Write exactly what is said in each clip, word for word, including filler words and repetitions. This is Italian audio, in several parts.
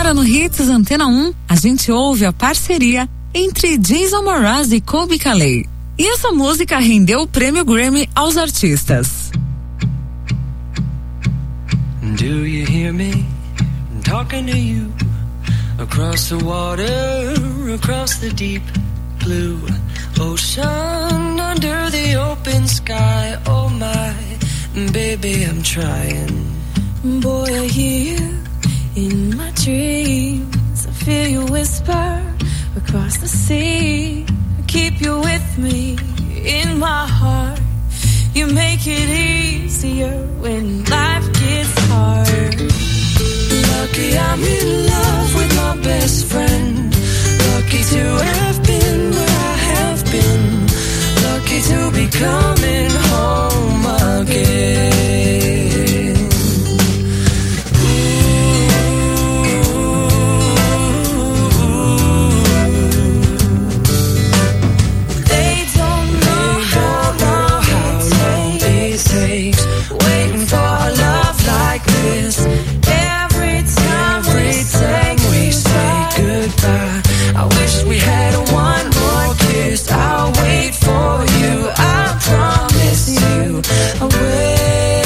Agora no Hits Antena um, a gente ouve a parceria entre Jason Mraz e Colbie Caillat. E essa música rendeu o prêmio Grammy aos artistas. Do you hear me talking to you across the water, across the deep blue ocean, under the open sky? Oh my, baby, I'm trying. Boy, I hear you in my dreams. I feel you whisper across the sea. I keep you with me in my heart. You make it easier when life gets hard. Lucky I'm in love with my best friend. Lucky to have been where I have been. Lucky to be coming home again. Waiting for a love like this. Every time, every time we say goodbye, I wish we had one more kiss. I'll wait for you, I promise you I will.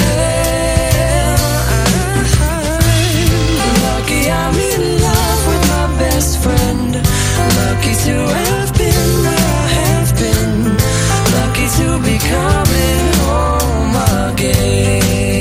Lucky I'm in love with my best friend. Lucky to have been where I have been. Lucky to be coming home again.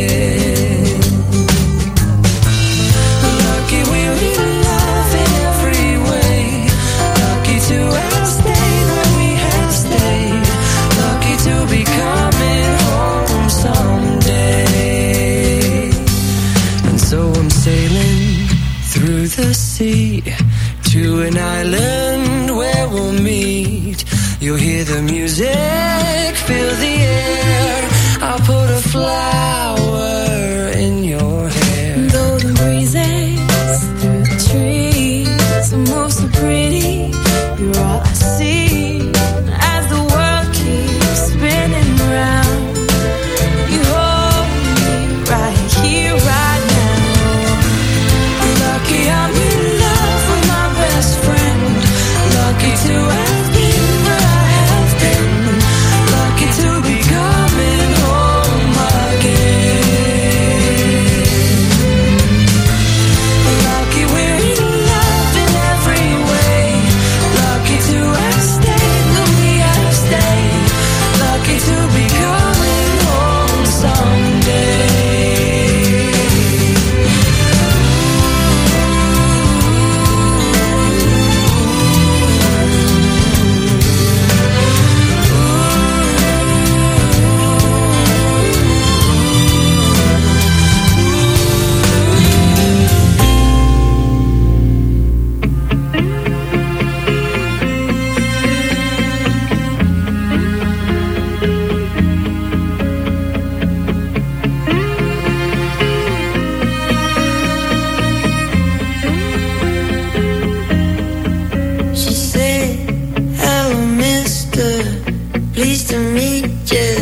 Lucky we're in love in every way. Lucky to have stayed where we have stayed. Lucky to be coming home someday. And so I'm sailing through the sea to an island where we'll meet. You'll hear the music, feel the air. I'll put a flower in your hair. golden breezes through the trees. You move so pretty, you're all I see. As the world keeps spinning round, you hold me right here, right now. Lucky I'm in love with my best friend. Lucky to have been where I have been. Lucky to be coming home again. Lucky we're in love in every way. Lucky to have stayed when we have stayed. Lucky to be coming home someday. She said, hello mister, pleased to meet you.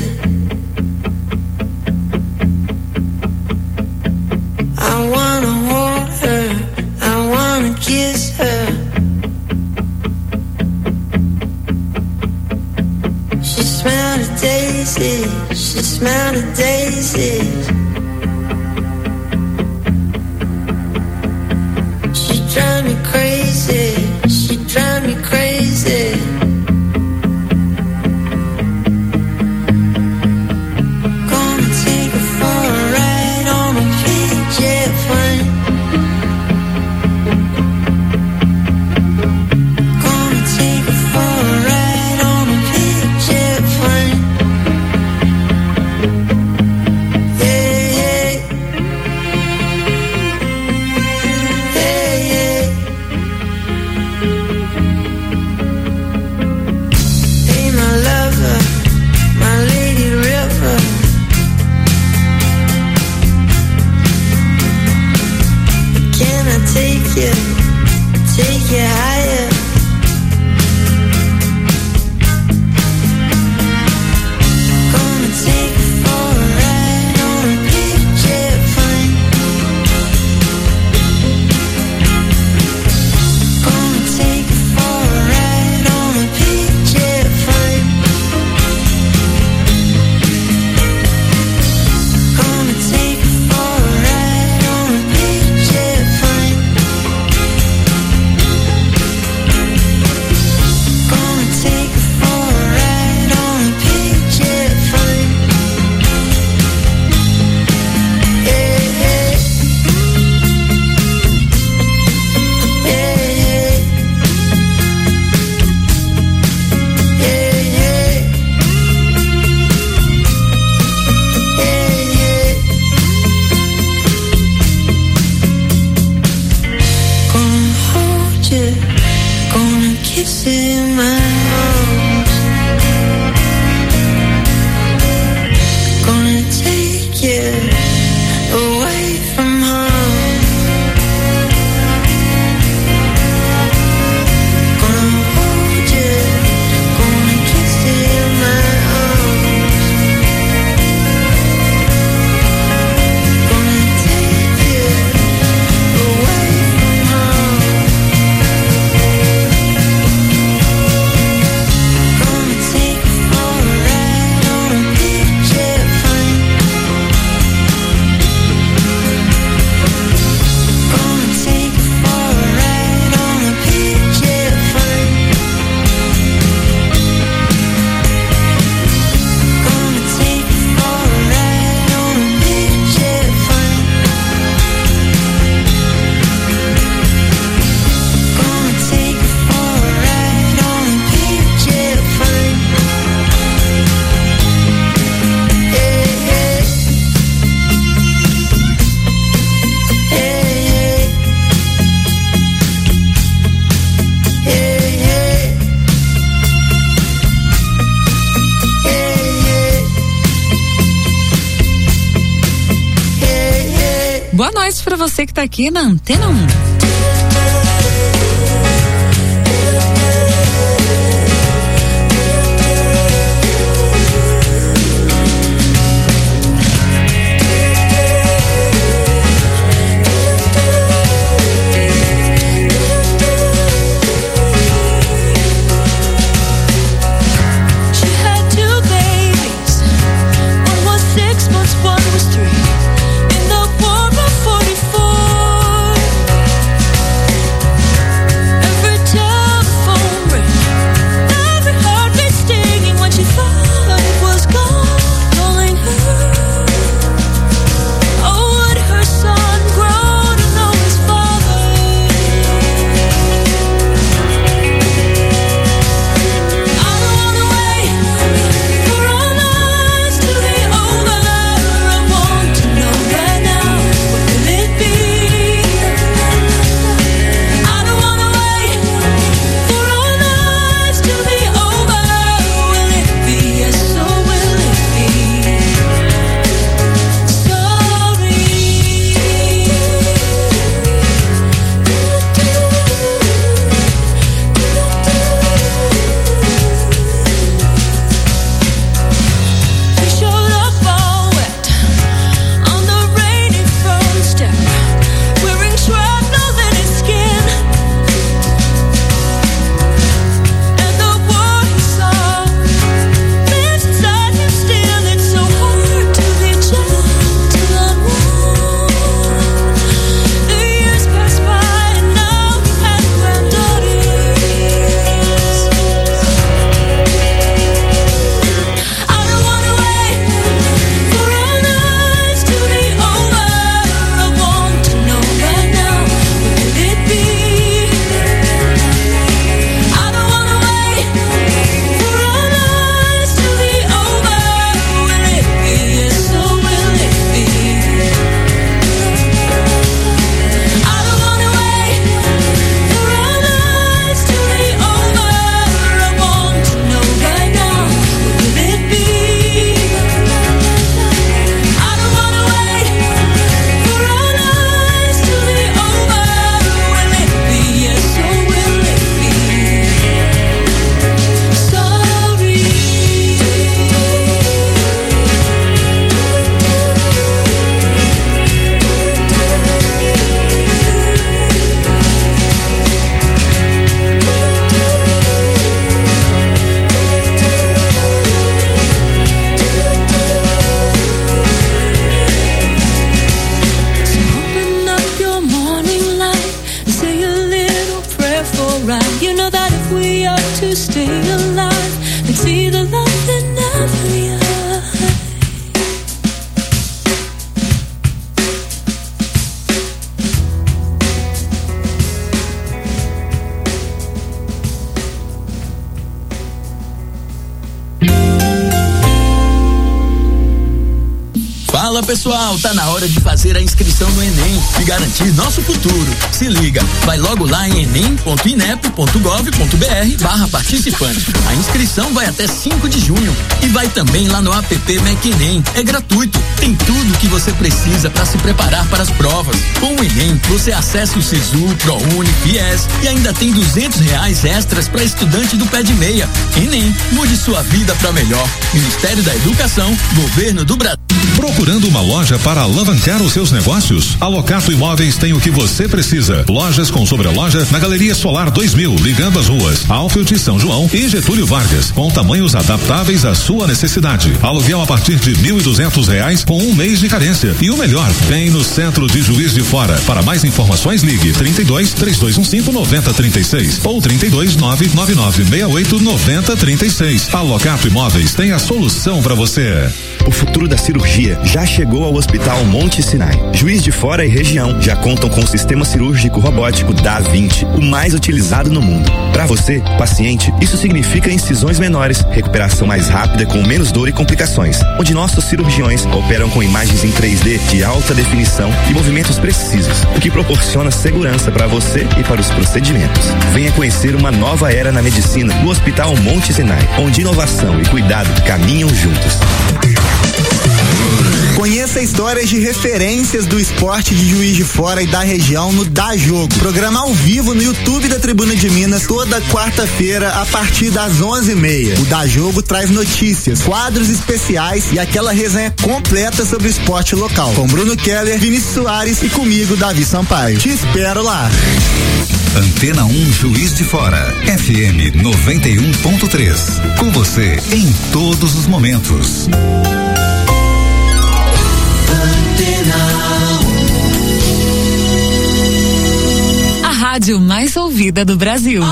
I wanna hold her, I wanna kiss her. She smelled a daisy, she smelled a daisy. She drive me crazy, she drive me crazy. Gonna take her for a ride on a big jet plane. Gonna take her for a ride on a big jet plane. Yeah, yeah. Yeah, yeah. Hey, my lover, my lady river. Can I take you, take you higher? Gonna take you for a ride on a big jet plane. você que tá aqui na Antena um. Fala pessoal, tá na hora de fazer a inscrição no Enem e garantir nosso futuro. Se liga, vai logo lá em enem ponto inep ponto gov ponto br barra participante. A inscrição vai até cinco de junho e vai também lá no app MecEnem. É gratuito, tem tudo que você precisa para se preparar para as provas. Com o Enem, você acessa o Sisu, ProUni, Fies e ainda tem duzentos reais extras para estudante do pé de meia. Enem, mude sua vida para melhor. Ministério da Educação, Governo do Brasil. Procurando uma loja para alavancar os seus negócios? A Locato Imóveis tem o que você precisa. Lojas com sobreloja na Galeria Solar dois mil, ligando as ruas Alfield, São João e Getúlio Vargas, com tamanhos adaptáveis à sua necessidade. Aluguel a partir de mil e duzentos reais com um mês de carência. E o melhor, tem no centro de Juiz de Fora. Para mais informações, ligue trinta e dois, três dois um cinco, nove zero três seis ou trinta e dois, nove nove nove seis oito, nove zero três seis. A Locato Imóveis tem a solução para você. O futuro da cirurgia já chegou ao Hospital Monte Sinai. Juiz de Fora e região já contam com o sistema cirúrgico robótico Da Vinci, o mais utilizado no mundo. Para você, paciente, isso significa incisões menores, recuperação mais rápida com menos dor e complicações, onde nossos cirurgiões operam com imagens em três D de alta definição e movimentos precisos, o que proporciona segurança para você e para os procedimentos. Venha conhecer uma nova era na medicina no Hospital Monte Sinai, onde inovação e cuidado caminham juntos. Conheça histórias de referências do esporte de Juiz de Fora e da região no Dá Jogo. Programa ao vivo no YouTube da Tribuna de Minas toda quarta-feira a partir das onze e meia. O Dá Jogo traz notícias, quadros especiais e aquela resenha completa sobre o esporte local. Com Bruno Keller, Vinícius Soares e comigo, Davi Sampaio. Te espero lá. Antena um Juiz de Fora, F M noventa e um ponto três. Com você em todos os momentos. A rádio mais ouvida do Brasil.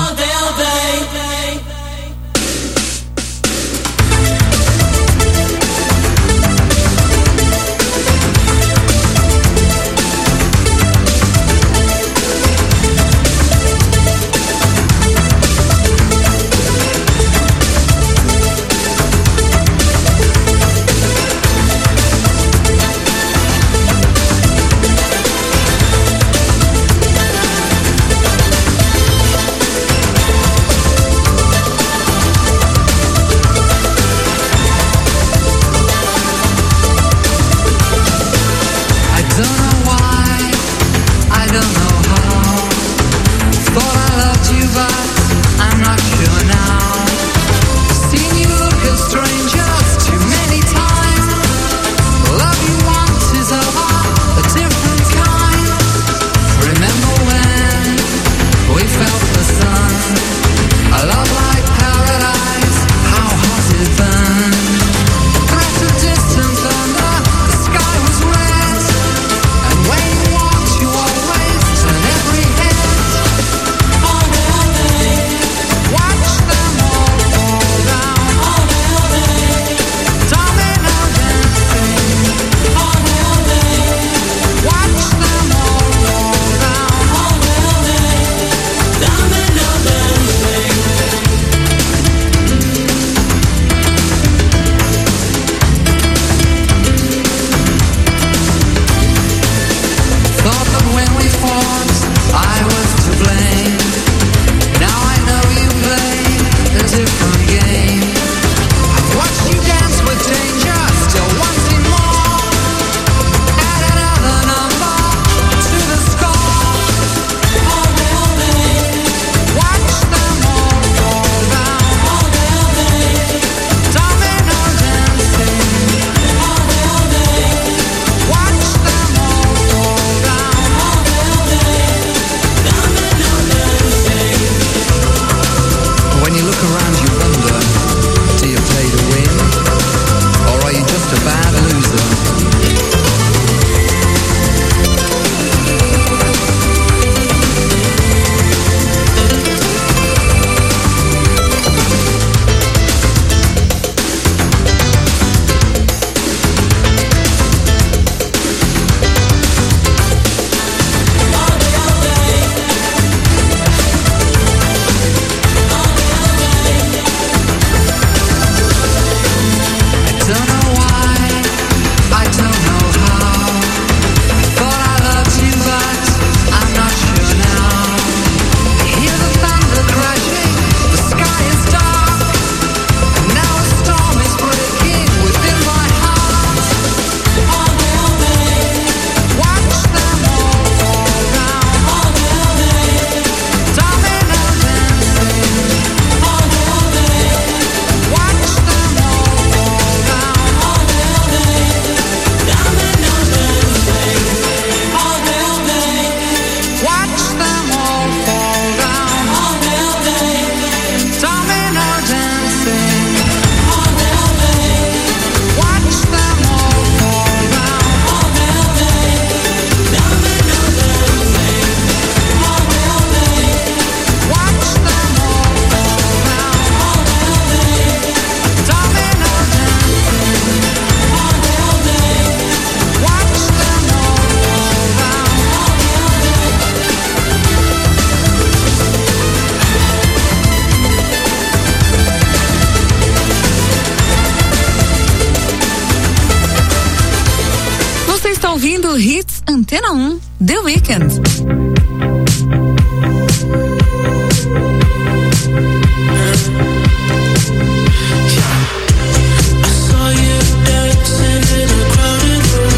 ouvindo Hits Antena um, The Weeknd. I saw you dancing in a crowded room.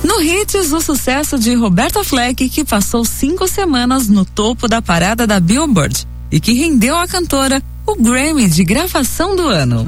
No Hits, o sucesso de Roberta Fleck, que passou cinco semanas no topo da parada da Billboard e que rendeu à cantora o Grammy de gravação do ano.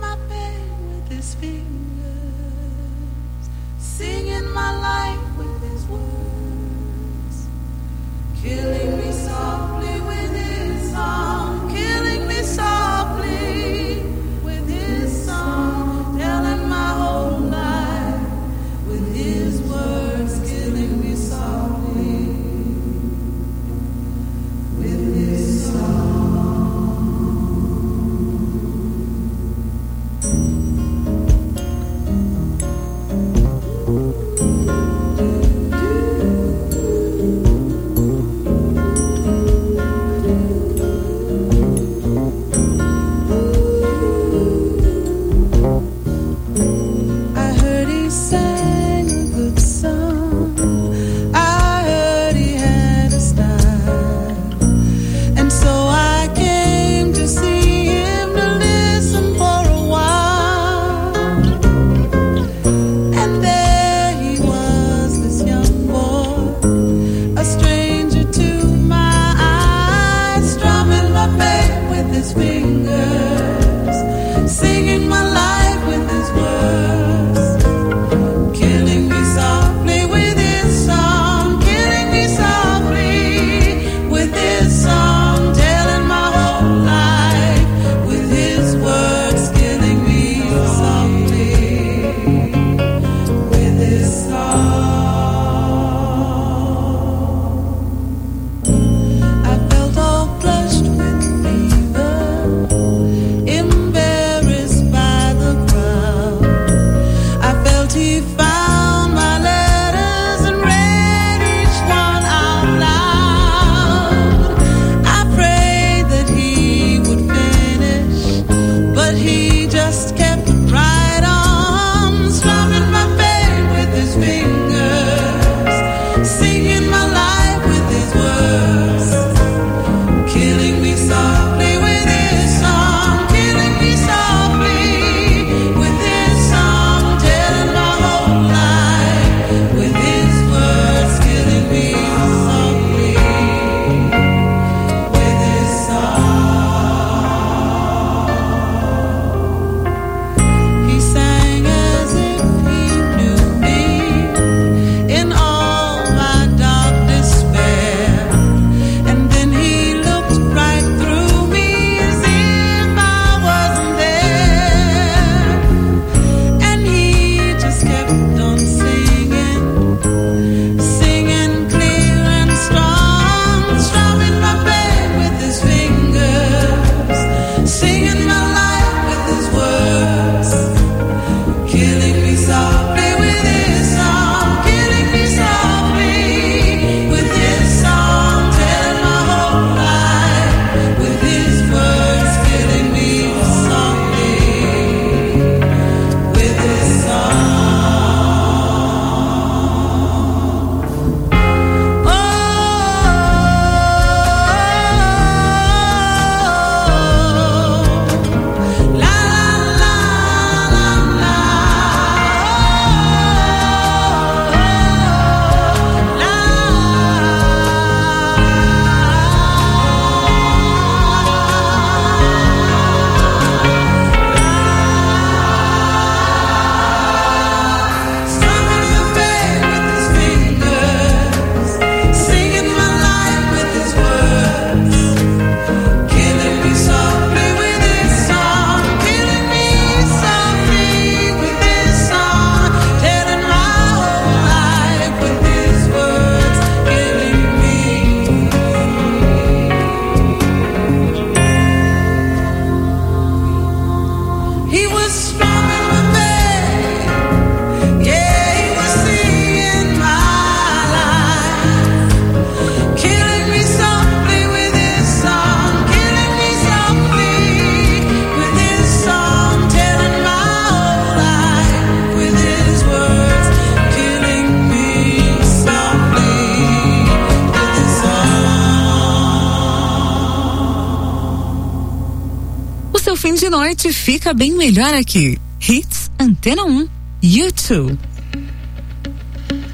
fim de noite fica bem melhor aqui. Hits Antena um, U dois.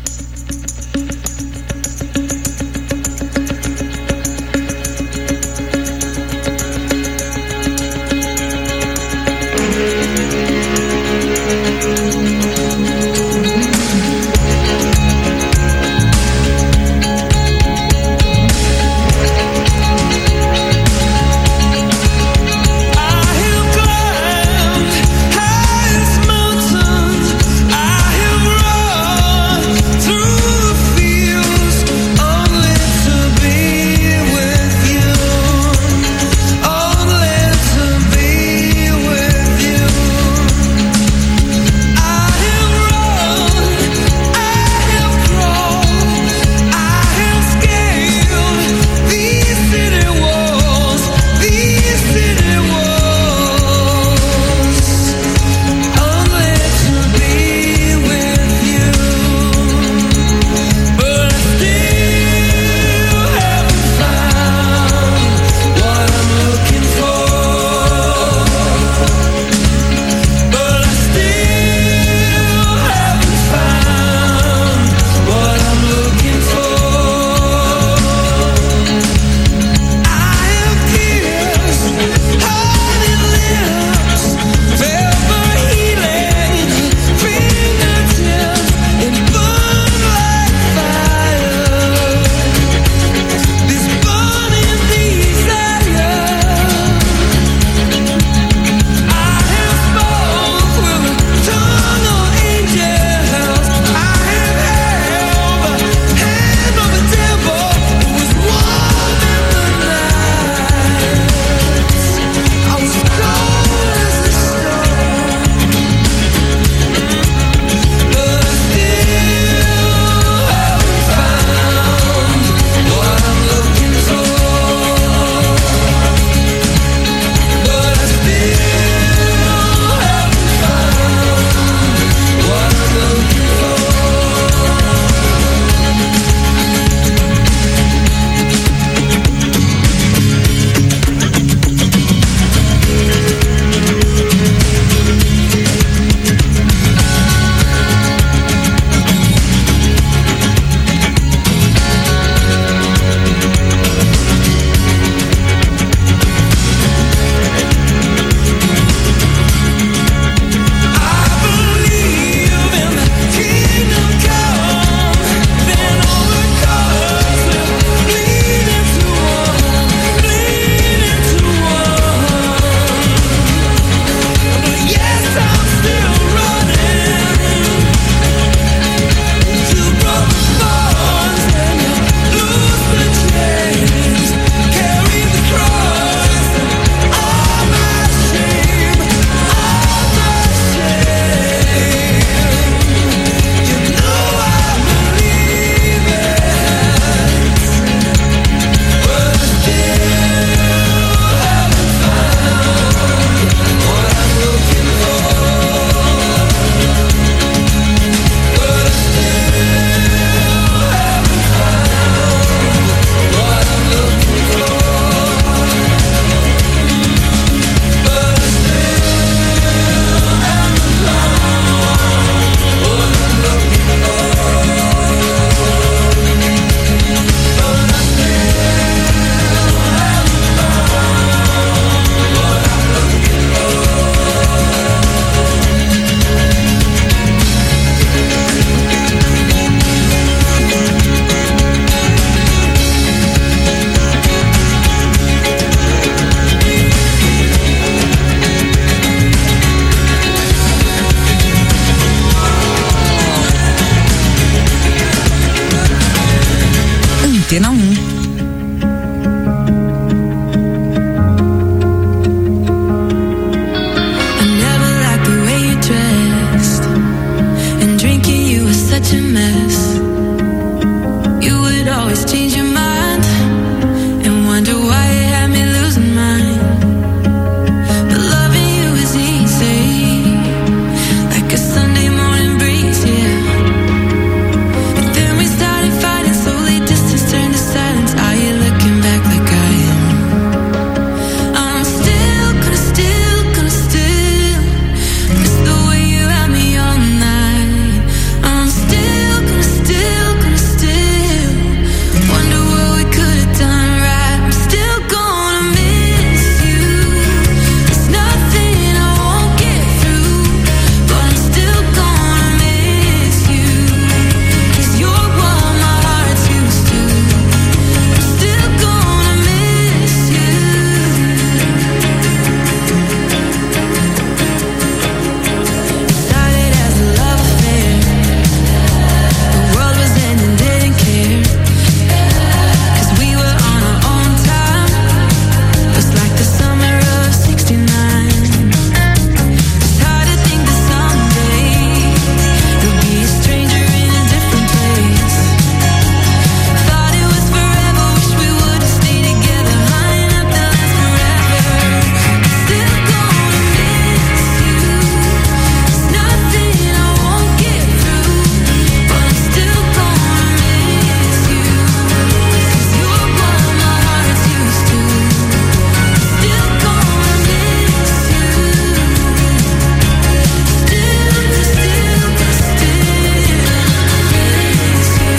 Antena um. Such a mess. You would always change your mind and wonder why you had me losing mine. But loving you is easy, like a Sunday morning breeze, yeah. But then we started fighting, slowly distance turned to silence. Are you looking back like I am? I'm still gonna, still gonna, still miss the way you had me all night. Still gonna, still gonna, still wonder what we could have done right. I'm still gonna miss you. There's nothing I won't get through, but I'm still gonna miss you, 'cause you're what my heart's used to. I'm still gonna miss you. It started as a love affair. The world was ending, didn't care, 'cause we were on our own time. It was like the summer of sixty-nine. It's hard to think that someday you'll be a stranger in a different place. Thought it was forever, wish we would have stayed together. Honey, nothing lasts forever. I'm still gonna miss you. There's nothing I won't get through, but I'm still gonna miss you, 'cause you're what my heart's used to. I'm still gonna miss you. Still, still, still miss you.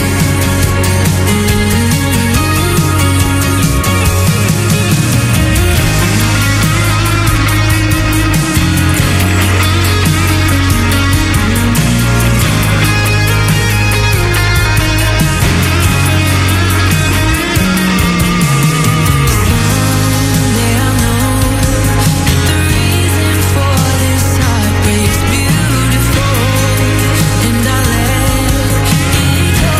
Someday I'll know that the reason for this heartbreak's beautiful, and I'll let it go.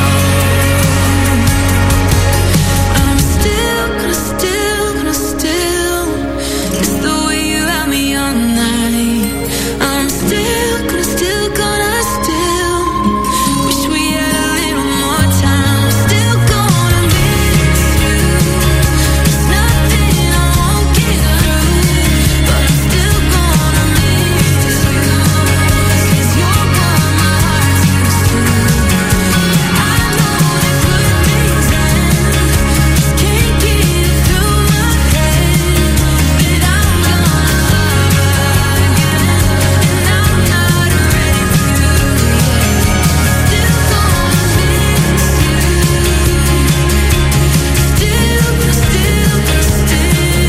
I'm still gonna, still gonna, still miss the way you had me all night. I'm still gonna, still gonna, still wish we had a little more time. Still gonna miss you. There's nothing I won't get through, but I'm still gonna miss you, 'cause you're what my heart's used to. I know that good things end, just can't get it through my head that I'm gonna love again, and I'm not ready to yet. Still gonna miss you. Still, still, still miss you.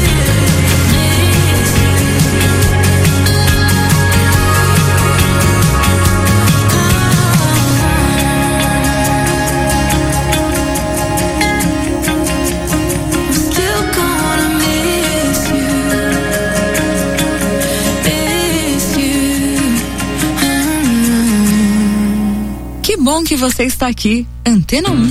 I'm still gonna miss you, miss you. Que bom que você está aqui. Antena um.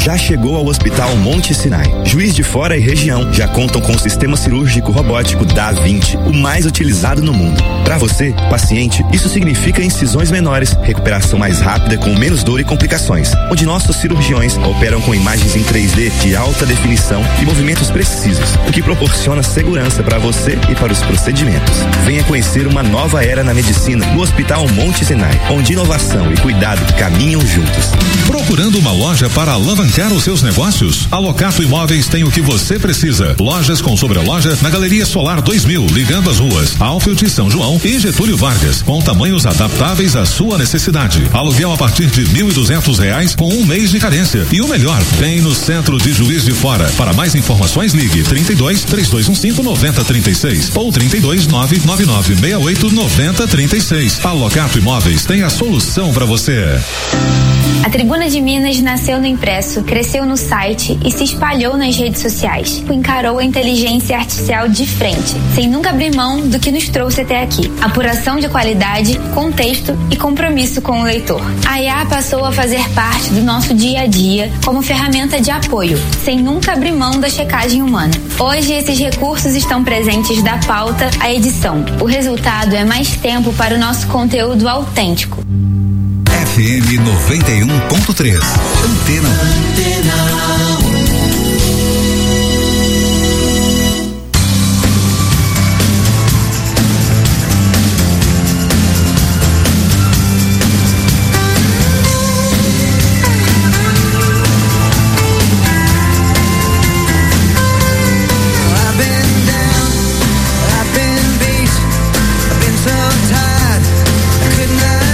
já chegou ao Hospital Monte Sinai. Juiz de Fora e região já contam com o sistema cirúrgico robótico Da vinte, o mais utilizado no mundo. Para você, paciente, isso significa incisões menores, recuperação mais rápida com menos dor e complicações, onde nossos cirurgiões operam com imagens em três D de alta definição e movimentos precisos, o que proporciona segurança para você e para os procedimentos. Venha conhecer uma nova era na medicina no Hospital Monte Sinai, onde inovação e cuidado caminham juntos. Procurando uma loja para alavancar os seus negócios? A Locato Imóveis tem o que você precisa. Lojas com sobreloja na Galeria Solar dois mil, ligando as ruas Alfield, São João e Getúlio Vargas, com tamanhos adaptáveis à sua necessidade. Aluguel a partir de mil e duzentos reais com um mês de carência. E o melhor, bem no centro de Juiz de Fora. Para mais informações, ligue trinta e dois, três dois um cinco, nove zero três seis ou trinta e dois, nove nove nove seis oito, nove zero três seis. A Locato Imóveis tem a solução para você. A Tribuna de Minas nasceu no impresso, cresceu no site e se espalhou nas redes sociais. Encarou a inteligência artificial de frente, sem nunca abrir mão do que nos trouxe até aqui. Apuração de qualidade, contexto e compromisso com o leitor. A I A passou a fazer parte do nosso dia a dia como ferramenta de apoio, sem nunca abrir mão da checagem humana. Hoje, esses recursos estão presentes da pauta à edição. O resultado é mais tempo para o nosso conteúdo autêntico. F M noventa e um ponto três. Antena. Antena.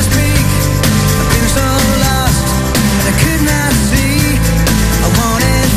I wanted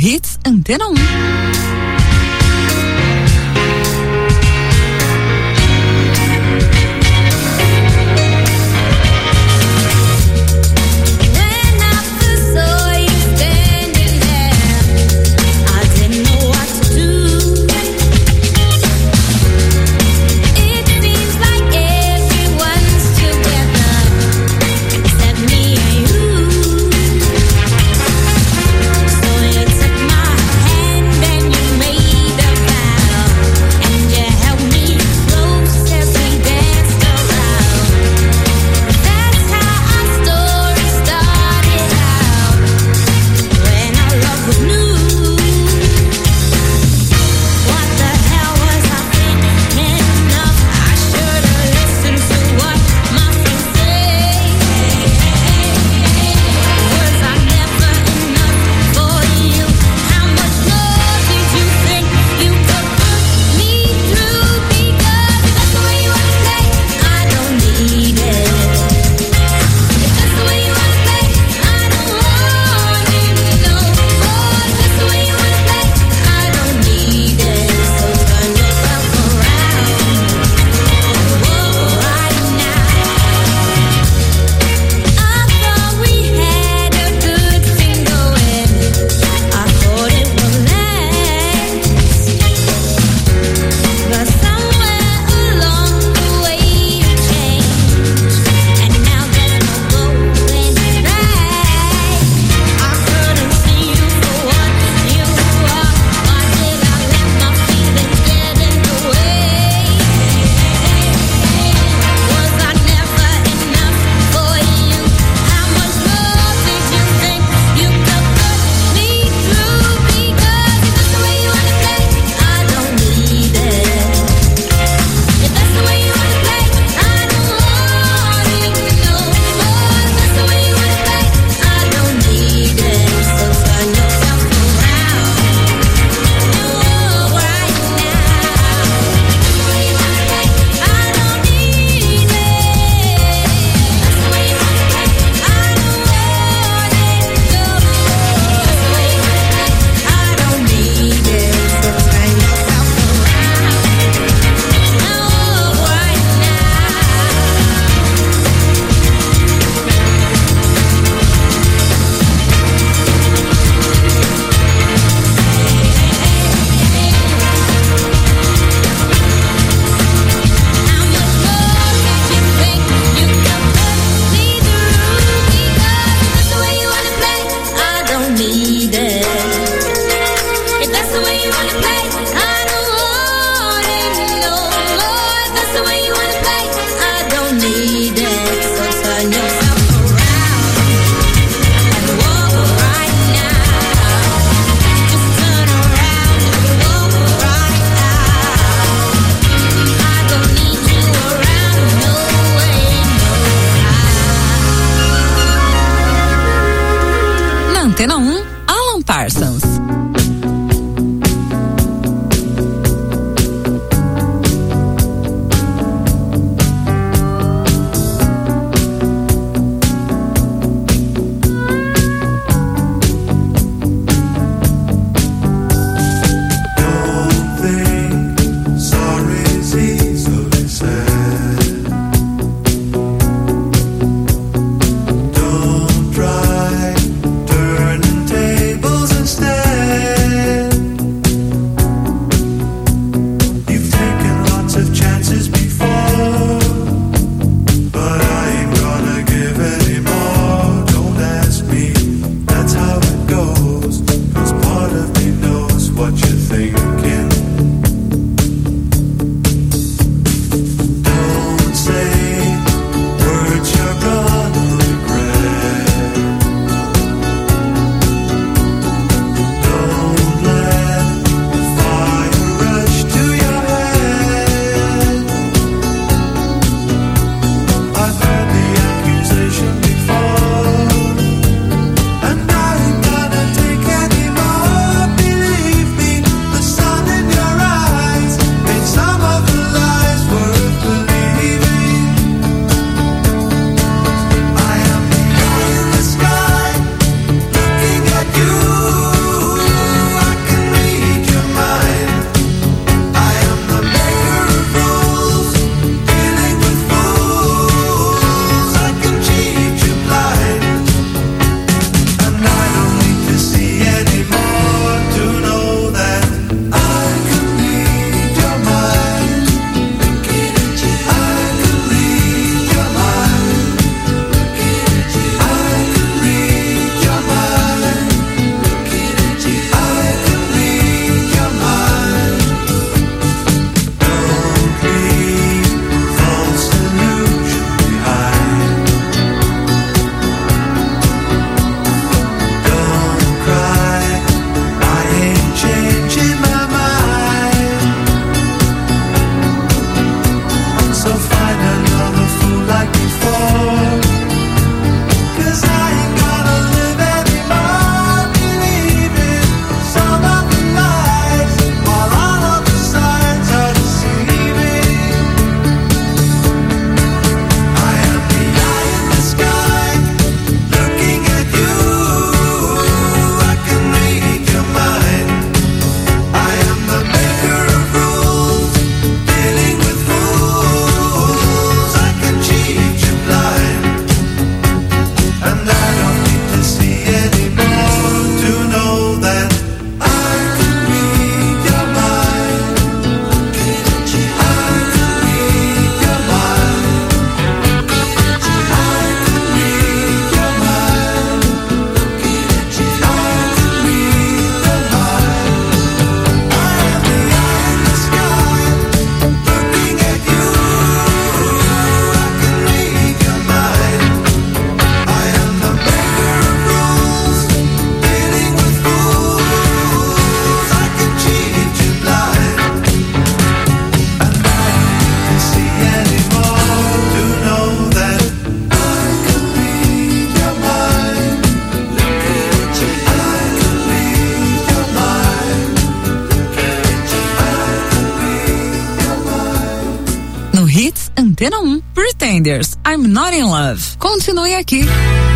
Hits Antena um. You made Hits Antena um. Pretenders, I'm Not in Love. Continue aqui.